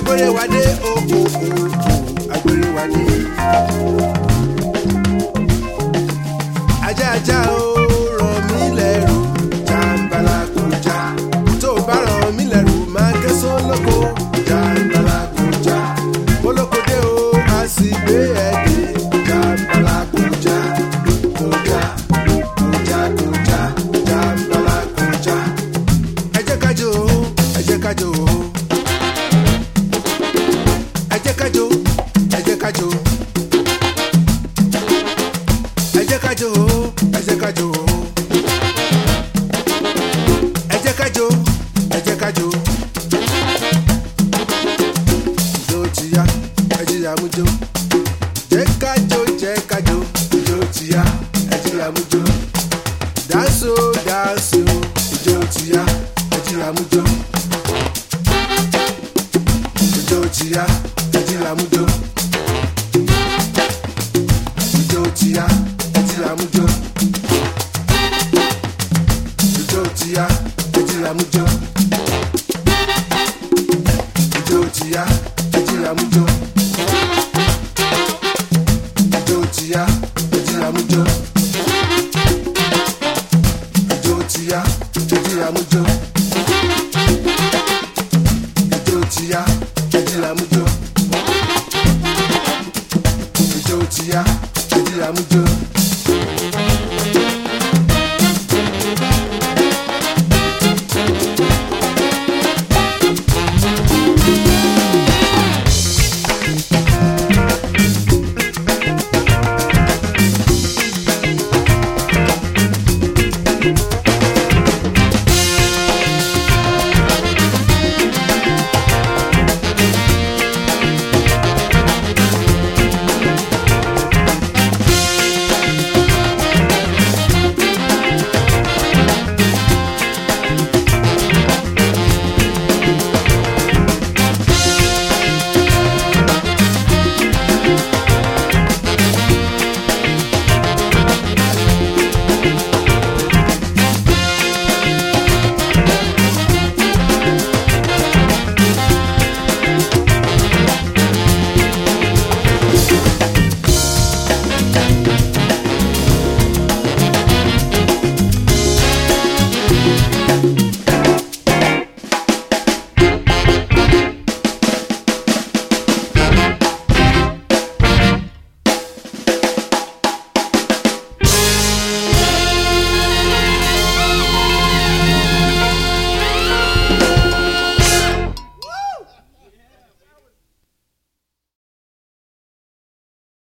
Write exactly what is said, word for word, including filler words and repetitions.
agbèrè wa dé o o o agbèrè wa dé. ajá ajá o ràn mí lẹ́rù jàǹbálà kò já tó bá ràn mí lẹ́rù máa ké sólóko jàǹbálà kò já olóko dé o a sì gbé ẹ̀ dé jàǹbálà kò já kò já kò já kò já jàǹbálà kò já. ẹ jẹ́ ká jó ẹ jẹ́ ká jó ẹ jẹ́ ká jó ẹ jẹ́ ká jó ẹ jẹ́ ká jó ẹ jẹ́ ká jó ẹ jẹ́ ká jó ẹ jẹ́ ká jó ijó ti yá ẹ jí àmújó jẹ́ ká jó jẹ́ ká jó ijó ti yá ẹ jí àmújó dáńsó dáńsó ijó ti yá ẹ jí àmújó ijó ti yá ẹ jí àmújó ijó ti yá ẹ jí àmújó ijó ti yá ẹ jí àmújó ijó ti yá ẹ jí àmújó ijó ti yá ẹ jí àmújó ijó ti yá ẹ jí àmújó ijó ti yá ẹ jí àmújó ijó ti yá ẹ jí àmújó.